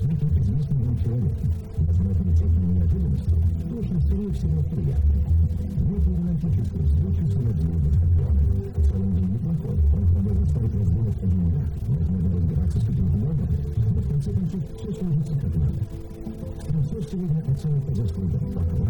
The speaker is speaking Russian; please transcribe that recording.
с неким известным вам человеком. Возможно, всякие неожиданности, тоже, скорее всего, приятные. Некую романтическую встречу с родителями Фотона. В целом день неплохой. Он свободно ставит разгонов один дня. Возможно, разбираться с каким-то блогером. Но в конце концов, все сложится как надо. Трансфер сегодня оценит по заслугам.